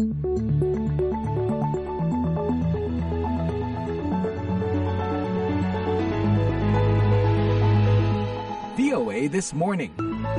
VOA This Morning.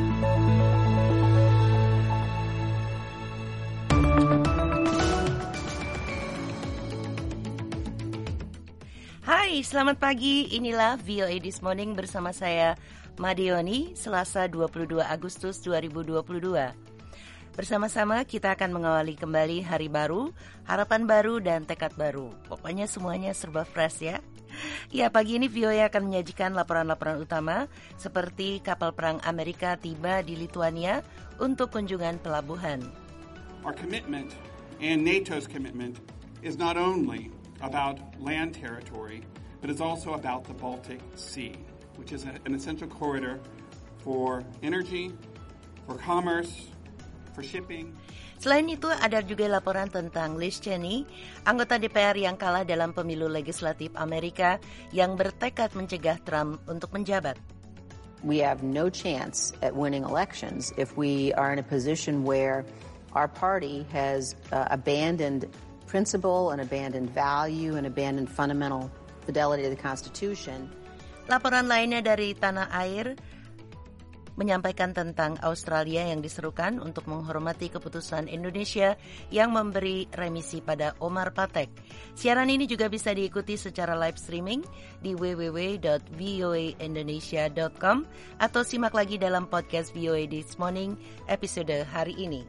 Hai, selamat pagi. Inilah VOA This Morning bersama saya, Madioni, Selasa 22 Agustus 2022. Bersama-sama kita akan mengawali kembali hari baru, harapan baru, dan tekad baru. Pokoknya semuanya serba fresh ya. Ya, pagi ini VOA akan menyajikan laporan-laporan utama seperti kapal perang Amerika tiba di Lithuania untuk kunjungan pelabuhan. Our commitment and NATO's commitment is not only about land territory, but it's also about the Baltic Sea, which is an essential corridor for energy, for commerce, for shipping. Selain itu, ada juga laporan tentang Liz Cheney, anggota DPR yang kalah dalam pemilu legislatif Amerika yang bertekad mencegah Trump untuk menjabat. We have no chance at winning elections if we are in a position where our party has abandoned principle and abandoned value and abandoned fundamental fidelity to the Constitution. Laporan lainnya dari tanah air menyampaikan tentang Australia yang diserukan untuk menghormati keputusan Indonesia yang memberi remisi pada Omar Patek. Siaran ini juga bisa diikuti secara live streaming di www.voaindonesia.com atau simak lagi dalam podcast VOA This Morning episode hari ini.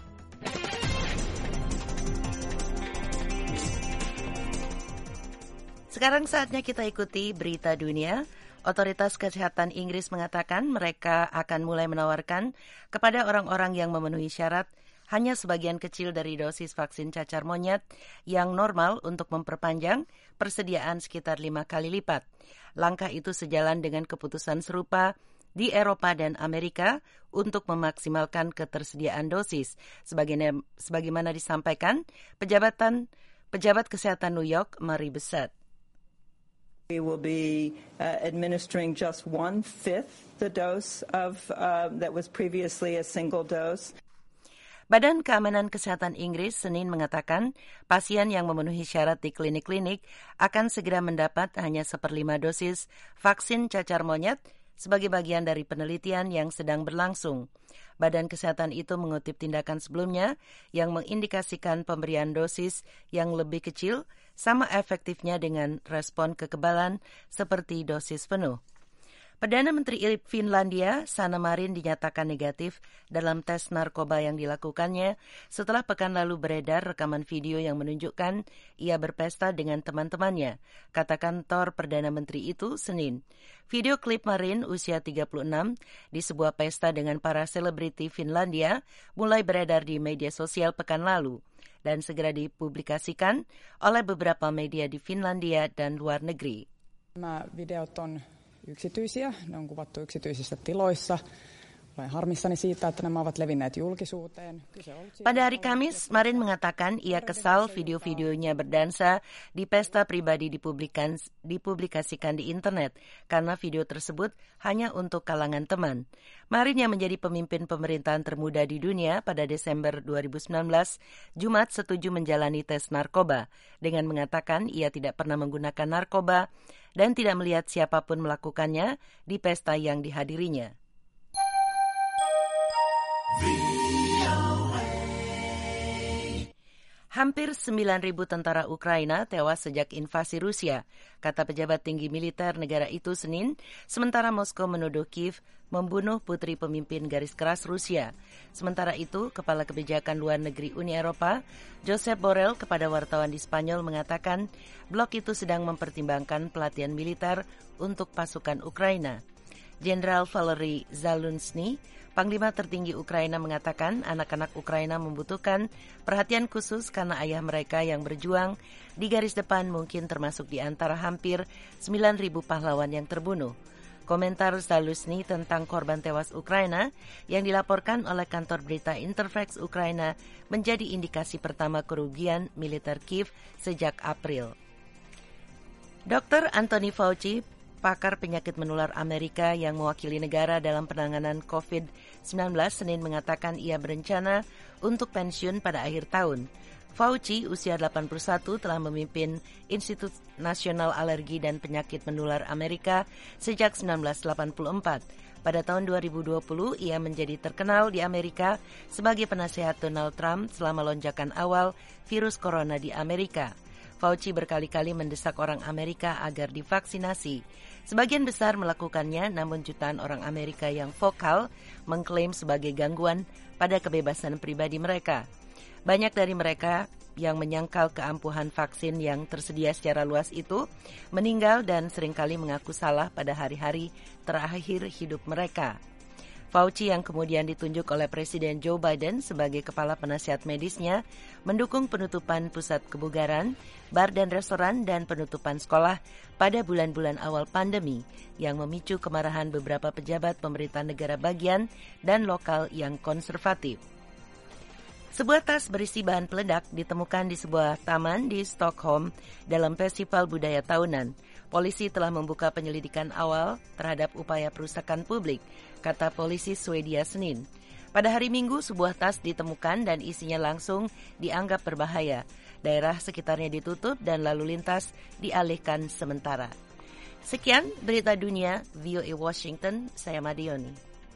Sekarang saatnya kita ikuti berita dunia. Otoritas Kesehatan Inggris mengatakan mereka akan mulai menawarkan kepada orang-orang yang memenuhi syarat hanya sebagian kecil dari dosis vaksin cacar monyet yang normal untuk memperpanjang persediaan sekitar 5 kali lipat. Langkah itu sejalan dengan keputusan serupa di Eropa dan Amerika untuk memaksimalkan ketersediaan dosis, sebagaimana disampaikan pejabat kesehatan New York, Mary Bessette. We will be administering just 1/5 the dose of that was previously a single dose. Badan Keamanan Kesehatan Inggris Senin mengatakan pasien yang memenuhi syarat di klinik-klinik akan segera mendapat hanya 1/5 dosis vaksin cacar monyet sebagai bagian dari penelitian yang sedang berlangsung. Badan Kesehatan itu mengutip tindakan sebelumnya yang mengindikasikan pemberian dosis yang lebih kecil sama efektifnya dengan respon kekebalan seperti dosis penuh. Perdana Menteri Finlandia, Sanna Marin, dinyatakan negatif dalam tes narkoba yang dilakukannya setelah pekan lalu beredar rekaman video yang menunjukkan ia berpesta dengan teman-temannya, kata kantor Perdana Menteri itu Senin. Video klip Marin, usia 36, di sebuah pesta dengan para selebriti Finlandia mulai beredar di media sosial pekan lalu dan segera dipublikasikan oleh beberapa media di Finlandia dan luar negeri. Nämä videot on yksityisiä, ne on kuvattu yksityisissä tiloissa. Olen harmissani siitä, että nämä ovat levinneet julkisuuteen. Pada hari Kamis, Marin mengatakan ia kesal video-videonya berdansa di pesta pribadi dipublikasikan di internet karena video tersebut hanya untuk kalangan teman. Marin yang menjadi pemimpin pemerintahan termuda di dunia pada Desember 2019, Jumat setuju menjalani tes narkoba dengan mengatakan ia tidak pernah menggunakan narkoba dan tidak melihat siapapun melakukannya di pesta yang dihadirinya. Hampir 9.000 tentara Ukraina tewas sejak invasi Rusia, kata pejabat tinggi militer negara itu Senin, sementara Moskow menuduh Kiev membunuh putri pemimpin garis keras Rusia. Sementara itu, Kepala Kebijakan Luar Negeri Uni Eropa, Josep Borrell, kepada wartawan di Spanyol mengatakan blok itu sedang mempertimbangkan pelatihan militer untuk pasukan Ukraina. Jenderal Valery Zaluzhny, Panglima tertinggi Ukraina, mengatakan anak-anak Ukraina membutuhkan perhatian khusus karena ayah mereka yang berjuang di garis depan mungkin termasuk di antara hampir 9.000 pahlawan yang terbunuh. Komentar Zaluzhny tentang korban tewas Ukraina yang dilaporkan oleh kantor berita Interfax Ukraina menjadi indikasi pertama kerugian militer Kiev sejak April. Dr. Anthony Fauci, pakar penyakit menular Amerika yang mewakili negara dalam penanganan COVID-19 Senin mengatakan ia berencana untuk pensiun pada akhir tahun. Fauci, usia 81, telah memimpin Institut Nasional Alergi dan Penyakit Menular Amerika sejak 1984. Pada tahun 2020, ia menjadi terkenal di Amerika sebagai penasehat Donald Trump selama lonjakan awal virus corona di Amerika. Fauci berkali-kali mendesak orang Amerika agar divaksinasi. Sebagian besar melakukannya, namun jutaan orang Amerika yang vokal mengklaim sebagai gangguan pada kebebasan pribadi mereka. Banyak dari mereka yang menyangkal keampuhan vaksin yang tersedia secara luas itu meninggal dan seringkali mengaku salah pada hari-hari terakhir hidup mereka. Fauci yang kemudian ditunjuk oleh Presiden Joe Biden sebagai kepala penasihat medisnya mendukung penutupan pusat kebugaran, bar dan restoran dan penutupan sekolah pada bulan-bulan awal pandemi yang memicu kemarahan beberapa pejabat pemerintah negara bagian dan lokal yang konservatif. Sebuah tas berisi bahan peledak ditemukan di sebuah taman di Stockholm dalam festival budaya tahunan. Polisi telah membuka penyelidikan awal terhadap upaya perusakan publik, kata polisi Swedia Senin. Pada hari Minggu, sebuah tas ditemukan dan isinya langsung dianggap berbahaya. Daerah sekitarnya ditutup dan lalu lintas dialihkan sementara. Sekian berita dunia VOA Washington, saya Madioni.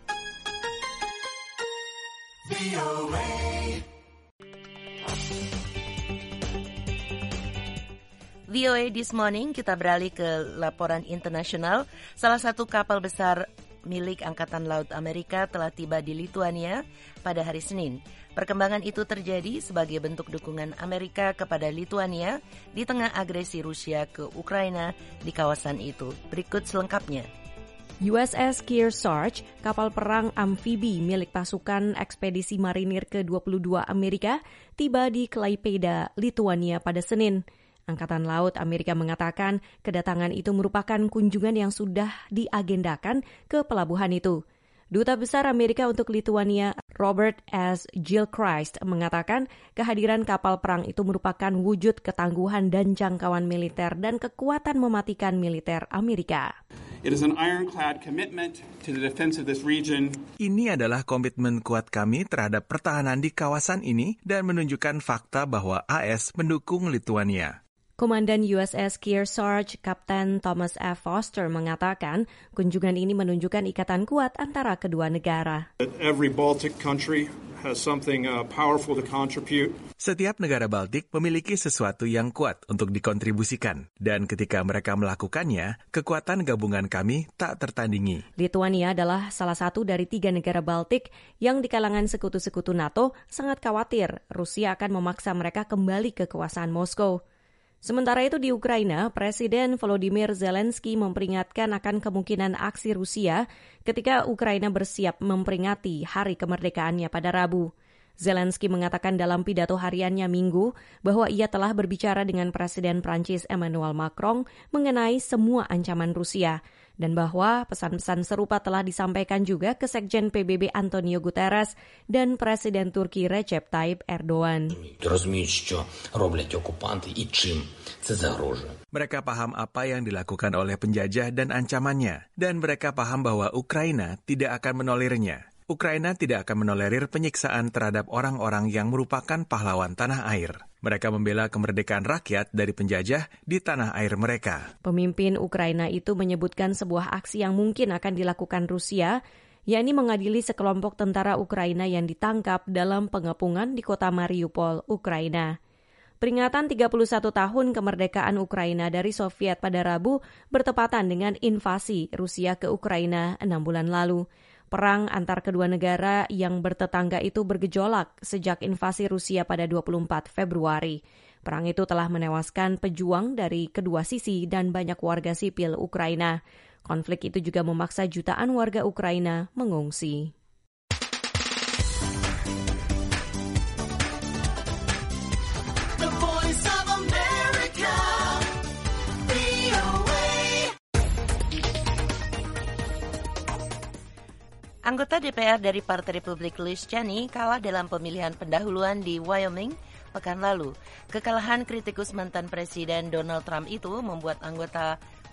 VOA This Morning, kita beralih ke laporan internasional. Salah satu kapal besar milik Angkatan Laut Amerika telah tiba di Lituania pada hari Senin. Perkembangan itu terjadi sebagai bentuk dukungan Amerika kepada Lituania di tengah agresi Rusia ke Ukraina di kawasan itu. Berikut selengkapnya. USS Kearsarge, kapal perang amfibi milik pasukan ekspedisi marinir ke-22 Amerika, tiba di Klaipėda, Lituania pada Senin. Angkatan Laut Amerika mengatakan kedatangan itu merupakan kunjungan yang sudah diagendakan ke pelabuhan itu. Duta Besar Amerika untuk Lituania, Robert S. Gilchrist, mengatakan kehadiran kapal perang itu merupakan wujud ketangguhan dan jangkauan militer dan kekuatan mematikan militer Amerika. It is an ironclad commitment to the defense of this region. Ini adalah komitmen kuat kami terhadap pertahanan di kawasan ini dan menunjukkan fakta bahwa AS mendukung Lituania. Komandan USS Kearsarge, Kapten Thomas F. Foster, mengatakan kunjungan ini menunjukkan ikatan kuat antara kedua negara. Every Baltic country has something powerful to contribute. Setiap negara Baltik memiliki sesuatu yang kuat untuk dikontribusikan, dan ketika mereka melakukannya, kekuatan gabungan kami tak tertandingi. Lituania adalah salah satu dari 3 negara Baltik yang di kalangan sekutu-sekutu NATO sangat khawatir Rusia akan memaksa mereka kembali ke kekuasaan Moskow. Sementara itu di Ukraina, Presiden Volodymyr Zelensky memperingatkan akan kemungkinan aksi Rusia ketika Ukraina bersiap memperingati hari kemerdekaannya pada Rabu. Zelensky mengatakan dalam pidato hariannya Minggu bahwa ia telah berbicara dengan Presiden Prancis Emmanuel Macron mengenai semua ancaman Rusia dan bahwa pesan-pesan serupa telah disampaikan juga ke Sekjen PBB Antonio Guterres dan Presiden Turki Recep Tayyip Erdogan. Mereka paham apa yang dilakukan oleh penjajah dan ancamannya, dan mereka paham bahwa Ukraina tidak akan menolirnya. Ukraina tidak akan menolerir penyiksaan terhadap orang-orang yang merupakan pahlawan tanah air. Mereka membela kemerdekaan rakyat dari penjajah di tanah air mereka. Pemimpin Ukraina itu menyebutkan sebuah aksi yang mungkin akan dilakukan Rusia, yakni mengadili sekelompok tentara Ukraina yang ditangkap dalam pengepungan di kota Mariupol, Ukraina. Peringatan 31 tahun kemerdekaan Ukraina dari Soviet pada Rabu bertepatan dengan invasi Rusia ke Ukraina 6 bulan lalu. Perang antar kedua negara yang bertetangga itu bergejolak sejak invasi Rusia pada 24 Februari. Perang itu telah menewaskan pejuang dari kedua sisi dan banyak warga sipil Ukraina. Konflik itu juga memaksa jutaan warga Ukraina mengungsi. Anggota DPR dari Partai Republik Liz Cheney kalah dalam pemilihan pendahuluan di Wyoming pekan lalu. Kekalahan kritikus mantan Presiden Donald Trump itu membuat anggota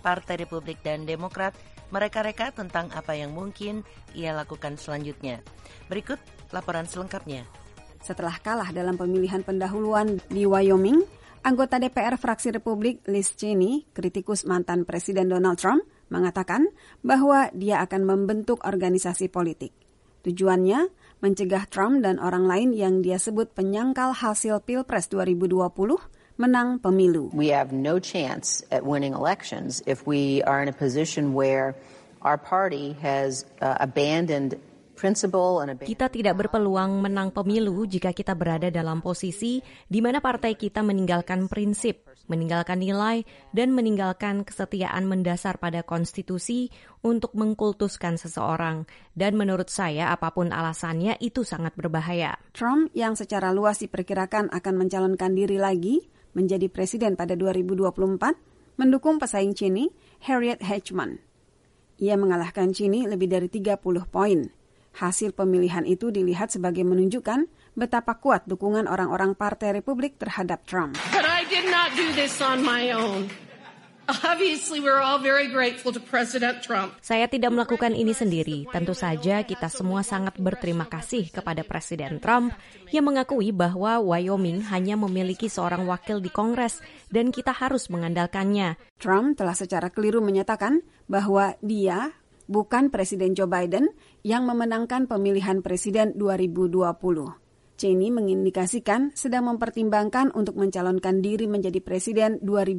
Partai Republik dan Demokrat mereka-reka tentang apa yang mungkin ia lakukan selanjutnya. Berikut laporan selengkapnya. Setelah kalah dalam pemilihan pendahuluan di Wyoming, anggota DPR fraksi Republik Liz Cheney, kritikus mantan Presiden Donald Trump, mengatakan bahwa dia akan membentuk organisasi politik. Tujuannya mencegah Trump dan orang lain yang dia sebut penyangkal hasil Pilpres 2020 menang pemilu. We have no chance at winning elections if we are in a position where our party has abandoned principle and Kita tidak berpeluang menang pemilu jika kita berada dalam posisi di mana partai kita meninggalkan prinsip, meninggalkan nilai, dan meninggalkan kesetiaan mendasar pada konstitusi untuk mengkultuskan seseorang. Dan menurut saya, apapun alasannya, itu sangat berbahaya. Trump yang secara luas diperkirakan akan mencalonkan diri lagi menjadi presiden pada 2024, mendukung pesaing Cheney, Harriet Hedgeman. Ia mengalahkan Cheney lebih dari 30 poin. Hasil pemilihan itu dilihat sebagai menunjukkan betapa kuat dukungan orang-orang Partai Republik terhadap Trump. But I did not do this on my own. Obviously, we're all very grateful to President Trump. Saya tidak melakukan ini sendiri. Tentu saja kita semua sangat berterima kasih kepada Presiden Trump yang mengakui bahwa Wyoming hanya memiliki seorang wakil di Kongres dan kita harus mengandalkannya. Trump telah secara keliru menyatakan bahwa dia bukan Presiden Joe Biden yang memenangkan pemilihan presiden 2020. Cheney mengindikasikan sedang mempertimbangkan untuk mencalonkan diri menjadi presiden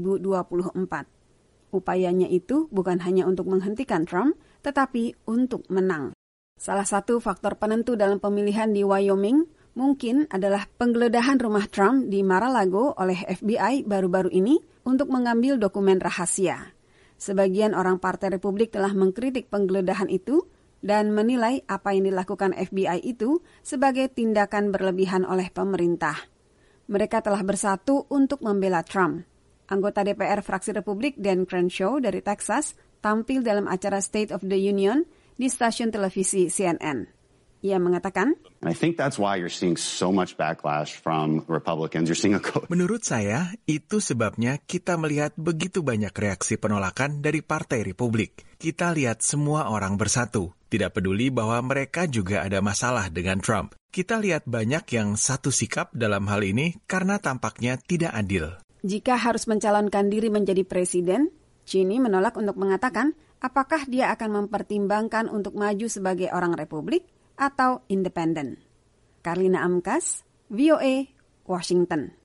2024. Upayanya itu bukan hanya untuk menghentikan Trump, tetapi untuk menang. Salah satu faktor penentu dalam pemilihan di Wyoming mungkin adalah penggeledahan rumah Trump di Mar-a-Lago oleh FBI baru-baru ini untuk mengambil dokumen rahasia. Sebagian orang Partai Republik telah mengkritik penggeledahan itu dan menilai apa yang dilakukan FBI itu sebagai tindakan berlebihan oleh pemerintah. Mereka telah bersatu untuk membela Trump. Anggota DPR fraksi Republik Dan Crenshaw dari Texas tampil dalam acara State of the Union di stasiun televisi CNN. Ia mengatakan, And I think that's why you're seeing so much backlash from Republicans. You're seeing Menurut saya, itu sebabnya kita melihat begitu banyak reaksi penolakan dari Partai Republik. Kita lihat semua orang bersatu, tidak peduli bahwa mereka juga ada masalah dengan Trump. Kita lihat banyak yang satu sikap dalam hal ini karena tampaknya tidak adil. Jika harus mencalonkan diri menjadi presiden, Cheney menolak untuk mengatakan apakah dia akan mempertimbangkan untuk maju sebagai orang Republik atau independen. Karlina Amkas, VOA, Washington.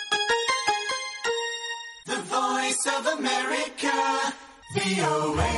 The Voice of America, VOA.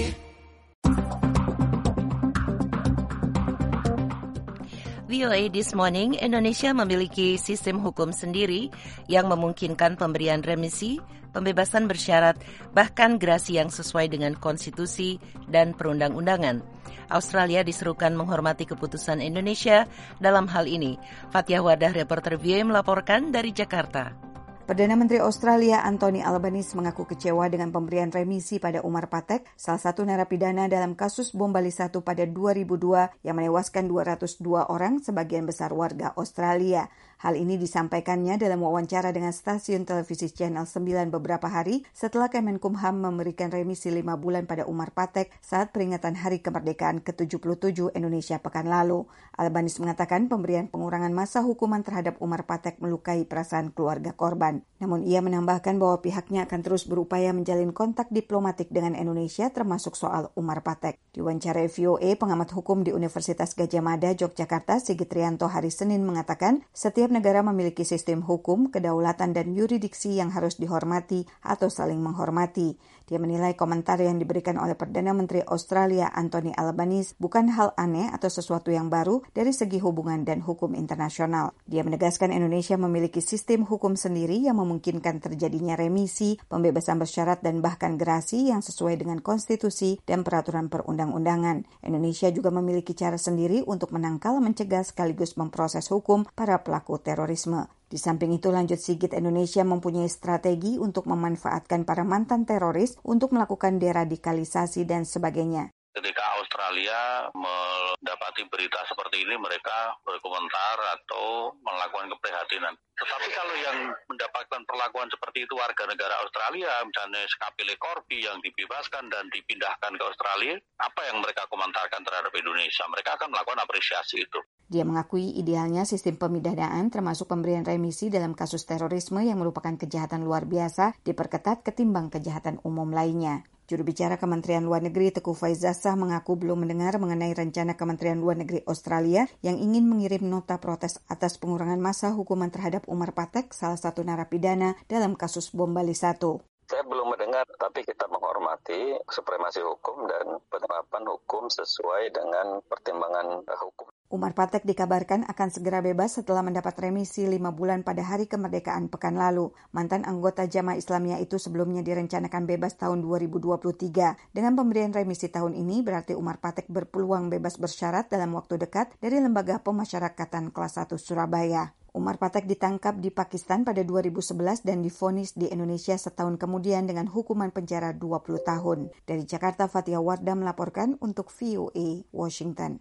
VOA This Morning, Indonesia memiliki sistem hukum sendiri yang memungkinkan pemberian remisi, pembebasan bersyarat, bahkan gerasi yang sesuai dengan konstitusi dan perundang-undangan. Australia diserukan menghormati keputusan Indonesia dalam hal ini. Fathia Wardah, reporter VOA melaporkan dari Jakarta. Perdana Menteri Australia Anthony Albanese mengaku kecewa dengan pemberian remisi pada Umar Patek, salah satu narapidana dalam kasus bom Bali 1 pada 2002 yang menewaskan 202 orang, sebagian besar warga Australia. Hal ini disampaikannya dalam wawancara dengan stasiun televisi Channel 9 beberapa hari setelah Kemenkumham memberikan remisi 5 bulan pada Umar Patek saat peringatan Hari Kemerdekaan ke-77 Indonesia pekan lalu. Albanese mengatakan pemberian pengurangan masa hukuman terhadap Umar Patek melukai perasaan keluarga korban. Namun ia menambahkan bahwa pihaknya akan terus berupaya menjalin kontak diplomatik dengan Indonesia termasuk soal Umar Patek. Diwawancara VOA, pengamat hukum di Universitas Gadjah Mada, Yogyakarta, Sigit Rianto hari Senin mengatakan setiap negara memiliki sistem hukum, kedaulatan dan yuridiksi yang harus dihormati atau saling menghormati. Dia menilai komentar yang diberikan oleh Perdana Menteri Australia Anthony Albanese bukan hal aneh atau sesuatu yang baru dari segi hubungan dan hukum internasional. Dia menegaskan Indonesia memiliki sistem hukum sendiri yang memungkinkan terjadinya remisi, pembebasan bersyarat dan bahkan gerasi yang sesuai dengan konstitusi dan peraturan perundang-undangan. Indonesia juga memiliki cara sendiri untuk menangkal, mencegah sekaligus memproses hukum para pelaku terorisme. Di samping itu, lanjut Sigit, Indonesia mempunyai strategi untuk memanfaatkan para mantan teroris untuk melakukan deradikalisasi dan sebagainya. Ketika Australia mendapati berita seperti ini, mereka berkomentar atau melakukan keprihatinan. Tetapi kalau yang mendapatkan perlakuan seperti itu warga negara Australia, misalnya Sekapile Corby yang dibebaskan dan dipindahkan ke Australia, apa yang mereka komentarkan terhadap Indonesia? Mereka akan melakukan apresiasi itu. Dia mengakui idealnya sistem pemidanaan termasuk pemberian remisi dalam kasus terorisme yang merupakan kejahatan luar biasa diperketat ketimbang kejahatan umum lainnya. Juru bicara Kementerian Luar Negeri Teuku Faizasyah mengaku belum mendengar mengenai rencana Kementerian Luar Negeri Australia yang ingin mengirim nota protes atas pengurangan masa hukuman terhadap Umar Patek, salah satu narapidana dalam kasus bom Bali 1. Saya belum mendengar, tapi kita menghormati supremasi hukum dan penerapan hukum sesuai dengan pertimbangan hukum. Umar Patek dikabarkan akan segera bebas setelah mendapat remisi 5 bulan pada hari kemerdekaan pekan lalu. Mantan anggota Jamaah Islamiyah itu sebelumnya direncanakan bebas tahun 2023. Dengan pemberian remisi tahun ini, berarti Umar Patek berpeluang bebas bersyarat dalam waktu dekat dari Lembaga Pemasyarakatan Kelas 1 Surabaya. Umar Patek ditangkap di Pakistan pada 2011 dan divonis di Indonesia setahun kemudian dengan hukuman penjara 20 tahun. Dari Jakarta, Fatia Wardah melaporkan untuk VOA Washington.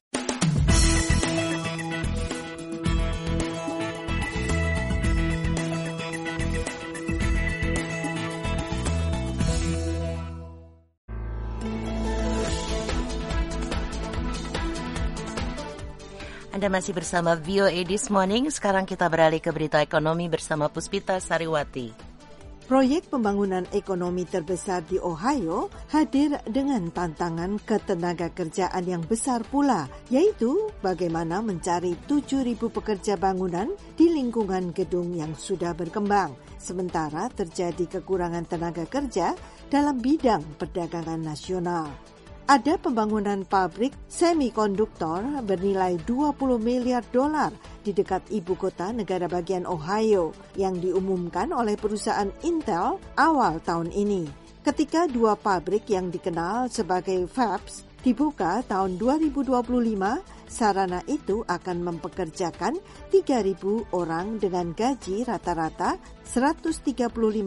Anda masih bersama VOA This Morning. Sekarang kita beralih ke berita ekonomi bersama Puspita Sariwati. Proyek pembangunan ekonomi terbesar di Ohio hadir dengan tantangan ketenaga kerjaan yang besar pula, yaitu bagaimana mencari 7.000 pekerja bangunan di lingkungan gedung yang sudah berkembang, sementara terjadi kekurangan tenaga kerja dalam bidang perdagangan nasional. Ada pembangunan pabrik semikonduktor bernilai $20 miliar di dekat ibu kota negara bagian Ohio yang diumumkan oleh perusahaan Intel awal tahun ini. Ketika dua pabrik yang dikenal sebagai fabs dibuka tahun 2025, sarana itu akan mempekerjakan 3.000 orang dengan gaji rata-rata $135.000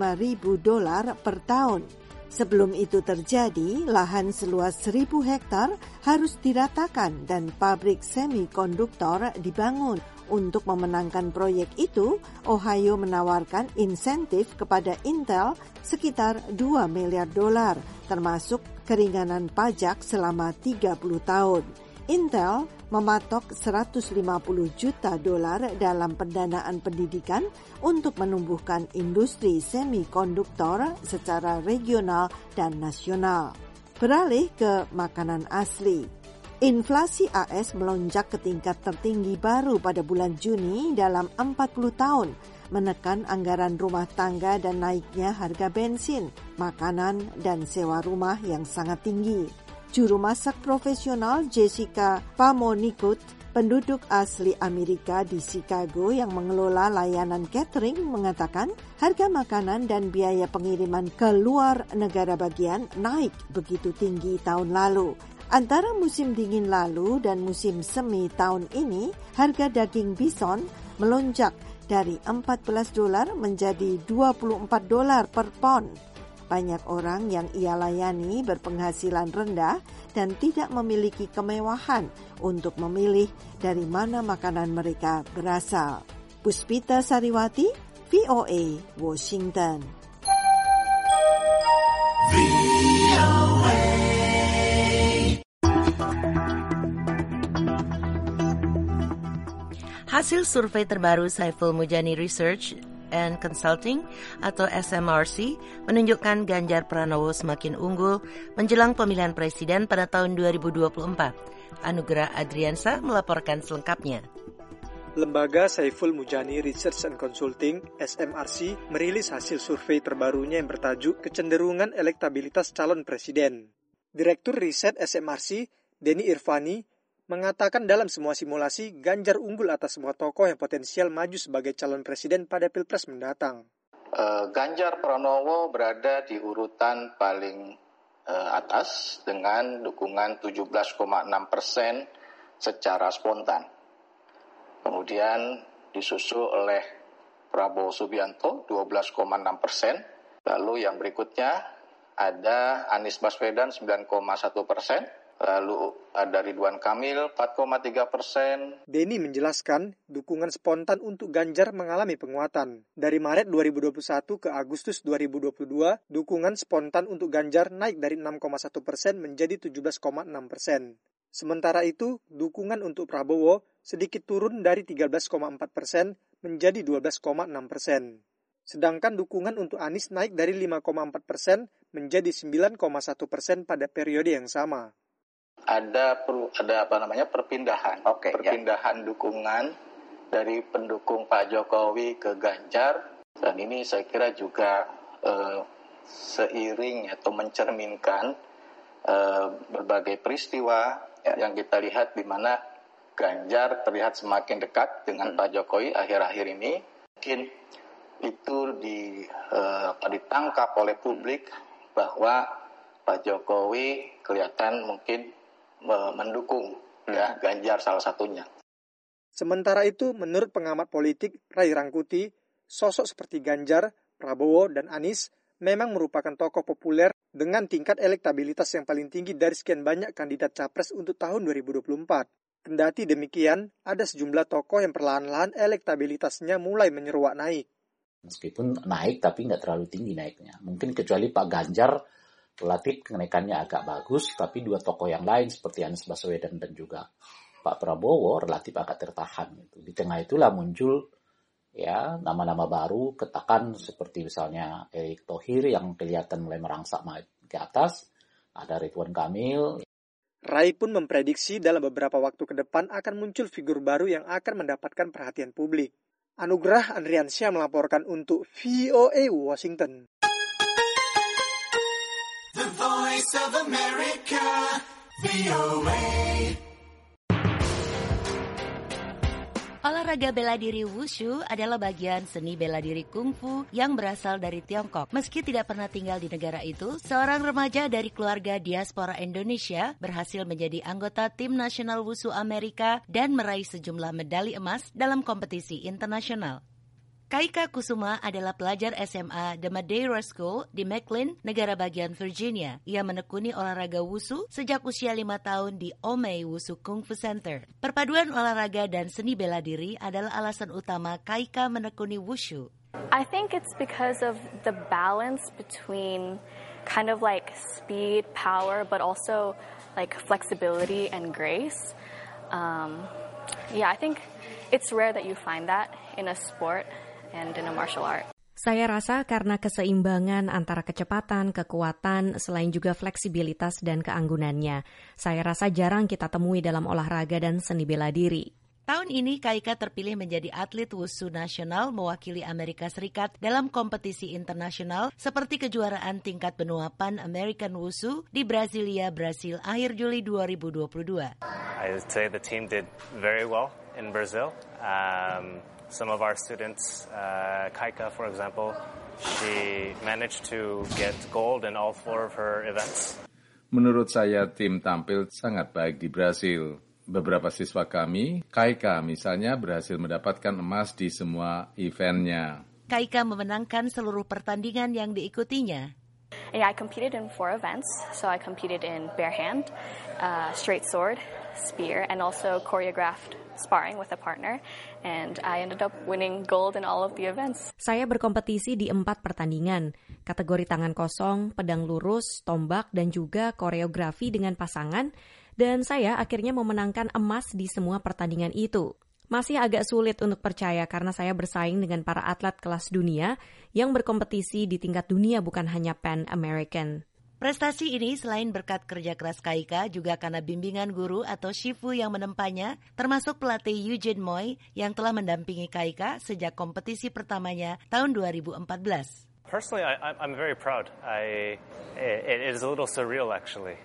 per tahun. Sebelum itu terjadi, lahan seluas 1.000 hektar harus diratakan dan pabrik semikonduktor dibangun. Untuk memenangkan proyek itu, Ohio menawarkan insentif kepada Intel sekitar $2 miliar, termasuk keringanan pajak selama 30 tahun. Intel mematok $150 juta dalam pendanaan pendidikan untuk menumbuhkan industri semikonduktor secara regional dan nasional. Beralih ke makanan asli. Inflasi AS melonjak ke tingkat tertinggi baru pada bulan Juni dalam 40 tahun, menekan anggaran rumah tangga dan naiknya harga bensin, makanan, dan sewa rumah yang sangat tinggi. Juru masak profesional Jessica Pamonikut, penduduk asli Amerika di Chicago yang mengelola layanan catering, mengatakan harga makanan dan biaya pengiriman ke luar negara bagian naik begitu tinggi tahun lalu. Antara musim dingin lalu dan musim semi tahun ini, harga daging bison melonjak dari $14 menjadi $24 per pon. Banyak orang yang ia layani berpenghasilan rendah dan tidak memiliki kemewahan untuk memilih dari mana makanan mereka berasal. Puspita Sariwati, VOA, Washington. Hasil survei terbaru Saiful Mujani Research and Consulting atau SMRC menunjukkan Ganjar Pranowo semakin unggul menjelang pemilihan presiden pada tahun 2024. Anugerah Adriansa melaporkan selengkapnya. Lembaga Saiful Mujani Research and Consulting (SMRC) merilis hasil survei terbarunya yang bertajuk Kecenderungan Elektabilitas Calon Presiden. Direktur Riset SMRC, Denny Irvani, mengatakan dalam semua simulasi, Ganjar unggul atas semua tokoh yang potensial maju sebagai calon presiden pada Pilpres mendatang. Ganjar Pranowo berada di urutan paling atas dengan dukungan 17,6% secara spontan. Kemudian disusul oleh Prabowo Subianto 12,6%. Lalu yang berikutnya ada Anies Baswedan 9,1%. Lalu ada Ridwan Kamil 4,3%. Denny menjelaskan dukungan spontan untuk Ganjar mengalami penguatan. Dari Maret 2021 ke Agustus 2022, dukungan spontan untuk Ganjar naik dari 6,1% menjadi 17,6%. Sementara itu, dukungan untuk Prabowo sedikit turun dari 13,4% menjadi 12,6%. Sedangkan dukungan untuk Anies naik dari 5,4% menjadi 9,1% pada periode yang sama. Ada perpindahan dukungan dari pendukung Pak Jokowi ke Ganjar, dan ini saya kira juga seiring atau mencerminkan berbagai peristiwa yang kita lihat di mana Ganjar terlihat semakin dekat dengan Pak Jokowi akhir-akhir ini. Mungkin itu ditangkap oleh publik bahwa Pak Jokowi kelihatan mungkin mendukung Ganjar salah satunya. Sementara itu, menurut pengamat politik Ray Rangkuti, sosok seperti Ganjar, Prabowo, dan Anies memang merupakan tokoh populer dengan tingkat elektabilitas yang paling tinggi dari sekian banyak kandidat capres untuk tahun 2024. Kendati demikian, ada sejumlah tokoh yang perlahan-lahan elektabilitasnya mulai menyeruak naik. Meskipun naik, tapi nggak terlalu tinggi naiknya. Mungkin kecuali Pak Ganjar, relatif kenaikannya agak bagus, tapi dua tokoh yang lain seperti Anies Baswedan dan juga Pak Prabowo relatif agak tertahan. Gitu. Di tengah itulah muncul ya nama-nama baru, katakan seperti misalnya Erick Thohir yang kelihatan mulai merangsek ke atas, ada Ridwan Kamil. Rai pun memprediksi dalam beberapa waktu ke depan akan muncul figur baru yang akan mendapatkan perhatian publik. Anugrah Andriansyah melaporkan untuk VOA Washington. The Voice of America, VOA. Olahraga bela diri wushu adalah bagian seni bela diri kungfu yang berasal dari Tiongkok. Meski tidak pernah tinggal di negara itu, seorang remaja dari keluarga diaspora Indonesia berhasil menjadi anggota tim nasional wushu Amerika dan meraih sejumlah medali emas dalam kompetisi internasional. Kaika Kusuma adalah pelajar SMA The Madeira School di McLean, negara bagian Virginia. Ia menekuni olahraga wushu sejak usia 5 tahun di Omei Wushu Kung Fu Center. Perpaduan olahraga dan seni bela diri adalah alasan utama Kaika menekuni wushu. I think it's because of the balance between kind of like speed, power, but also like flexibility and grace. I think it's rare that you find that in a sport and in a martial art. Saya rasa karena keseimbangan antara kecepatan, kekuatan, selain juga fleksibilitas dan keanggunannya. Saya rasa jarang kita temui dalam olahraga dan seni bela diri. Tahun ini Kaika terpilih menjadi atlet wushu nasional mewakili Amerika Serikat dalam kompetisi internasional seperti kejuaraan tingkat benua Pan American Wushu di Brasilia, Brasil akhir Juli 2022. I would say the team did very well in Brazil. Some of our students, Kaika, for example, she managed to get gold in all 4 of her events. Menurut saya, tim tampil sangat baik di Brasil. Beberapa siswa kami, Kaika misalnya, berhasil mendapatkan emas di semua eventnya. Kaika memenangkan seluruh pertandingan yang diikutinya. Yeah, I competed in 4 events. So I competed in bare hand, straight sword, spear, and also choreographed sparring with a partner, and I ended up winning gold in all of the events. Saya berkompetisi di 4 pertandingan, kategori tangan kosong, pedang lurus, tombak, dan juga koreografi dengan pasangan, dan saya akhirnya memenangkan emas di semua pertandingan itu. Masih agak sulit untuk percaya karena saya bersaing dengan para atlet kelas dunia yang berkompetisi di tingkat dunia bukan hanya Pan American. Prestasi ini selain berkat kerja keras Kaika juga karena bimbingan guru atau shifu yang menempanya, termasuk pelatih Eugene Moy yang telah mendampingi Kaika sejak kompetisi pertamanya tahun 2014. Personally, I'm very proud. It is a little surreal actually.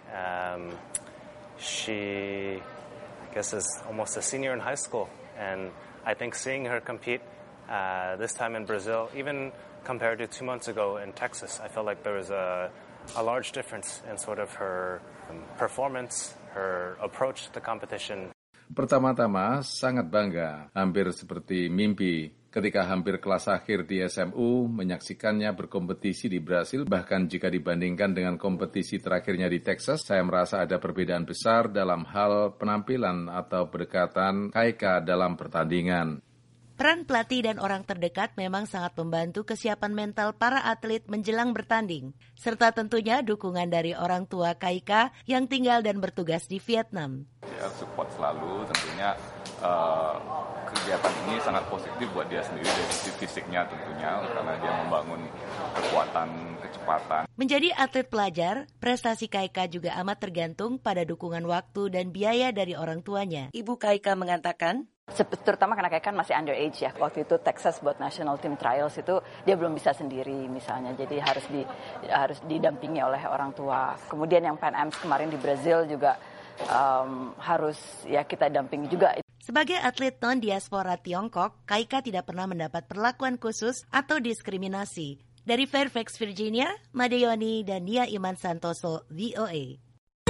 She, I guess, is almost a senior in high school, and I think seeing her compete this time in Brazil, even compared to 2 months ago in Texas, I felt like there was a large difference in sort of her performance, her approach to the competition. Pertama-tama sangat bangga, hampir seperti mimpi. Ketika hampir kelas akhir di SMU, menyaksikannya berkompetisi di Brasil, bahkan jika dibandingkan dengan kompetisi terakhirnya di Texas, saya merasa ada perbedaan besar dalam hal penampilan atau pendekatan Kaika dalam pertandingan. Peran pelatih dan orang terdekat memang sangat membantu kesiapan mental para atlet menjelang bertanding, serta tentunya dukungan dari orang tua Kaika yang tinggal dan bertugas di Vietnam. Ya, support selalu tentunya. Kegiatan ini sangat positif buat dia sendiri dari sisi fisiknya tentunya, karena dia membangun kekuatan, kecepatan. Menjadi atlet pelajar, prestasi Kaika juga amat tergantung pada dukungan waktu dan biaya dari orang tuanya. Ibu Kaika mengatakan, terutama karena Kaika kan masih underage ya. Waktu itu Texas buat National Team Trials itu dia belum bisa sendiri misalnya, jadi harus didampingi oleh orang tua. Kemudian yang Pan Ams kemarin di Brazil juga harus ya kita dampingi juga. Sebagai atlet non-diaspora Tiongkok, Kaika tidak pernah mendapat perlakuan khusus atau diskriminasi. Dari Fairfax, Virginia, Madeyoni dan Nia Iman Santoso, VOA.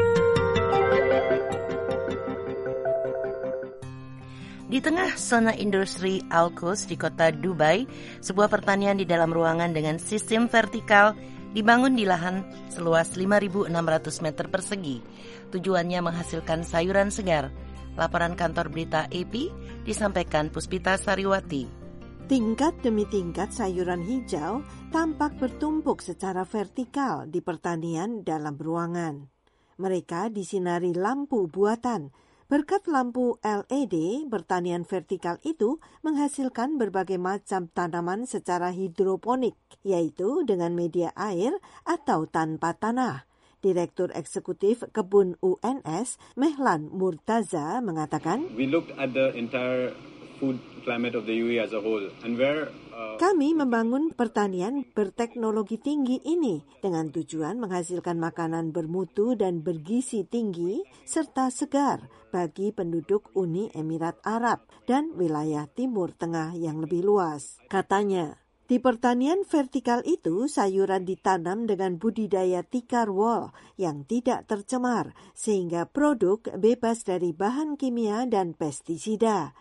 Di tengah zona industri Al-Quds di kota Dubai, sebuah pertanian di dalam ruangan dengan sistem vertikal dibangun di lahan seluas 5.600 meter persegi. Tujuannya menghasilkan sayuran segar. Laporan kantor berita AP disampaikan Puspita Sariwati. Tingkat demi tingkat sayuran hijau tampak bertumpuk secara vertikal di pertanian dalam ruangan. Mereka disinari lampu buatan. Berkat lampu LED, pertanian vertikal itu menghasilkan berbagai macam tanaman secara hidroponik, yaitu dengan media air atau tanpa tanah. Direktur Eksekutif Kebun UNS, Mehlan Murtaza, mengatakan, We looked at the entire food climate of the UAE as a whole and where kami membangun pertanian berteknologi tinggi ini dengan tujuan menghasilkan makanan bermutu dan bergizi tinggi serta segar bagi penduduk Uni Emirat Arab dan wilayah Timur Tengah yang lebih luas. Katanya, di pertanian vertikal itu, sayuran ditanam dengan budidaya tikar wall yang tidak tercemar, sehingga produk bebas dari bahan kimia dan pestisida.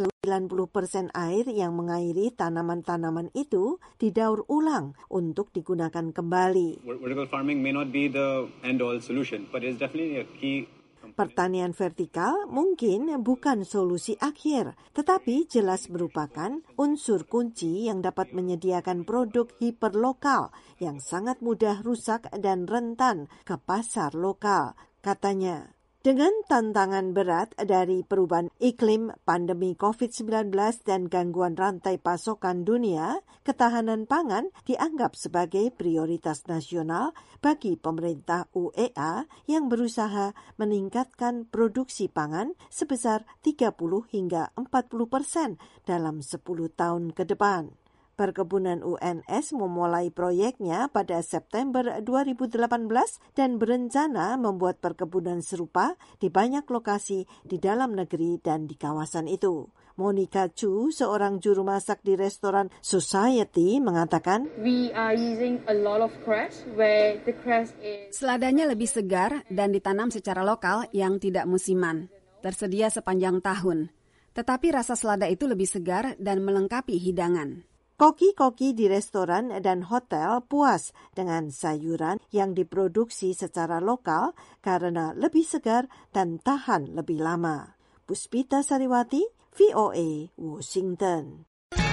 90% air yang mengairi tanaman-tanaman itu didaur ulang untuk digunakan kembali. Vertical farming may not be the end-all solution, but it's definitely a key. Pertanian vertikal mungkin bukan solusi akhir, tetapi jelas merupakan unsur kunci yang dapat menyediakan produk hiperlokal yang sangat mudah rusak dan rentan ke pasar lokal, katanya. Dengan tantangan berat dari perubahan iklim, pandemi COVID-19 dan gangguan rantai pasokan dunia, ketahanan pangan dianggap sebagai prioritas nasional bagi pemerintah UEA yang berusaha meningkatkan produksi pangan sebesar 30 hingga 40% dalam 10 tahun ke depan. Perkebunan UNS memulai proyeknya pada September 2018 dan berencana membuat perkebunan serupa di banyak lokasi di dalam negeri dan di kawasan itu. Monica Chu, seorang juru masak di restoran Society, mengatakan, We are using a lot of grass where the grass is... Seladanya lebih segar dan ditanam secara lokal yang tidak musiman. Tersedia sepanjang tahun. Tetapi rasa selada itu lebih segar dan melengkapi hidangan. Koki-koki di restoran dan hotel puas dengan sayuran yang diproduksi secara lokal karena lebih segar dan tahan lebih lama. Puspita Sariwati, VOA, Washington.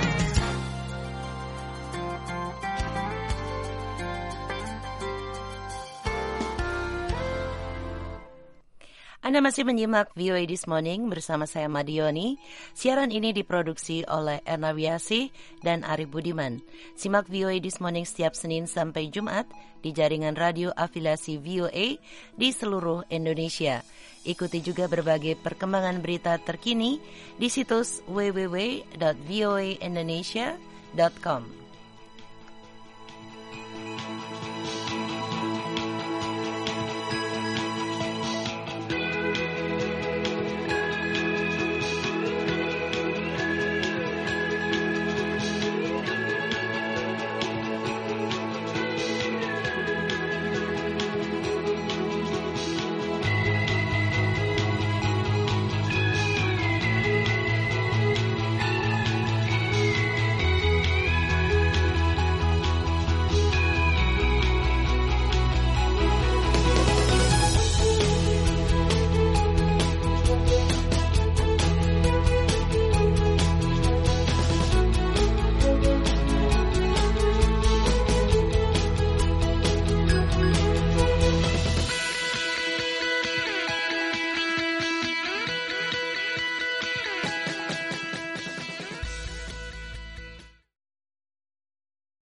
Anda masih menyimak VOA This Morning bersama saya Madioni. Siaran ini diproduksi oleh Erna Wiasi dan Ari Budiman. Simak VOA This Morning setiap Senin sampai Jumat di jaringan radio afiliasi VOA di seluruh Indonesia. Ikuti juga berbagai perkembangan berita terkini di situs www.voaindonesia.com.